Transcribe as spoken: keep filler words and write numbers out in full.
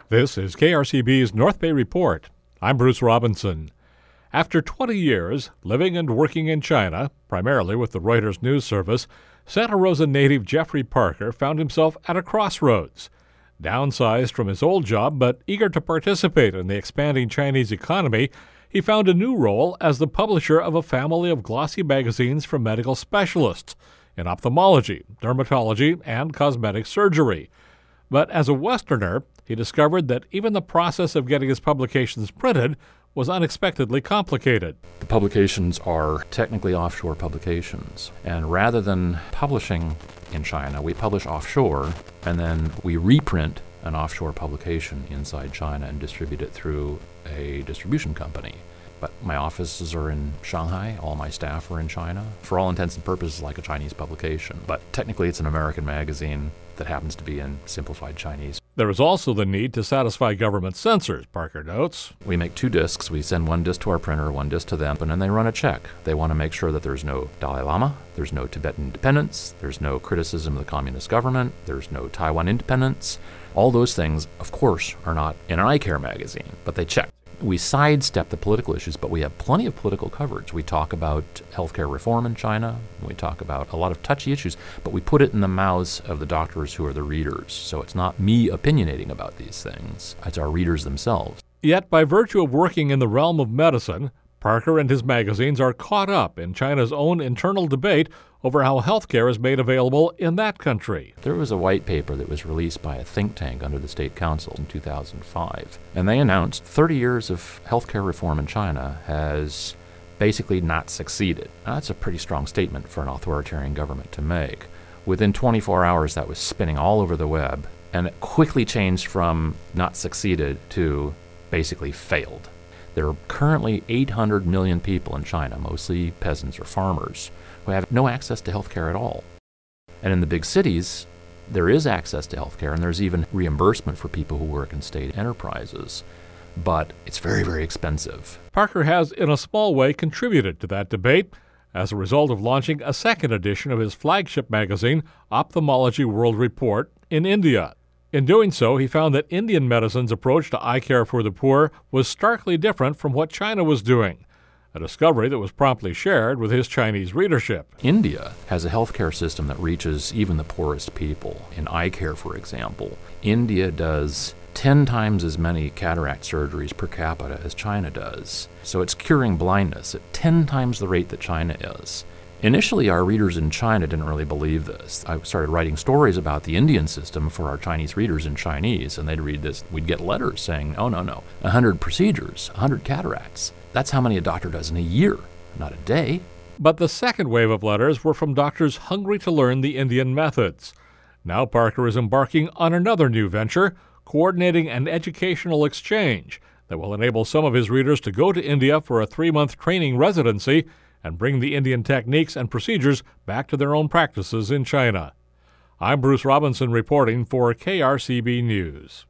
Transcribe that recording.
This is K R C B's North Bay Report. I'm Bruce Robinson. After twenty years living and working in China, primarily with the Reuters news service, Santa Rosa native Jeffrey Parker found himself at a crossroads. Downsized from his old job, but eager to participate in the expanding Chinese economy, he found a new role as the publisher of a family of glossy magazines for medical specialists in ophthalmology, dermatology, and cosmetic surgery. But as a Westerner, he discovered that even the process of getting his publications printed was unexpectedly complicated. The publications are technically offshore publications, and rather than publishing in China, we publish offshore, and then we reprint an offshore publication inside China and distribute it through a distribution company. But my offices are in Shanghai, all my staff are in China. For all intents and purposes, like a Chinese publication. But technically it's an American magazine that happens to be in simplified Chinese. There is also the need to satisfy government censors, Parker notes. We make two discs. We send one disc to our printer, one disc to them, and then they run a check. They want to make sure that there's no Dalai Lama, there's no Tibetan independence, there's no criticism of the communist government, there's no Taiwan independence. All those things, of course, are not in an eye care magazine, but they check. We sidestep the political issues, but we have plenty of political coverage. We talk about healthcare reform in China. We talk about a lot of touchy issues, but we put it in the mouths of the doctors who are the readers. So it's not me opinionating about these things. It's our readers themselves. Yet, by virtue of working in the realm of medicine, Parker and his magazines are caught up in China's own internal debate over how healthcare is made available in that country. There was a white paper that was released by a think tank under the State Council in two thousand five, and they announced thirty years of healthcare reform in China has basically not succeeded. Now, that's a pretty strong statement for an authoritarian government to make. Within twenty-four hours, that was spinning all over the web, and it quickly changed from not succeeded to basically failed. There are currently eight hundred million people in China, mostly peasants or farmers, who have no access to health care at all. And in the big cities, there is access to health care, and there's even reimbursement for people who work in state enterprises. But it's very, very expensive. Parker has, in a small way, contributed to that debate as a result of launching a second edition of his flagship magazine, Ophthalmology World Report, in India. In doing so, he found that Indian medicine's approach to eye care for the poor was starkly different from what China was doing, a discovery that was promptly shared with his Chinese readership. India has a healthcare system that reaches even the poorest people. In eye care, for example, India does ten times as many cataract surgeries per capita as China does. So it's curing blindness at ten times the rate that China is. Initially, our readers in China didn't really believe this. I started writing stories about the Indian system for our Chinese readers in Chinese, and they'd read this. We'd get letters saying, oh, no, no, one hundred procedures, one hundred cataracts. That's how many a doctor does in a year, not a day. But the second wave of letters were from doctors hungry to learn the Indian methods. Now Parker is embarking on another new venture, coordinating an educational exchange that will enable some of his readers to go to India for a three-month training residency and bring the Indian techniques and procedures back to their own practices in China. I'm Bruce Robinson reporting for K R C B News.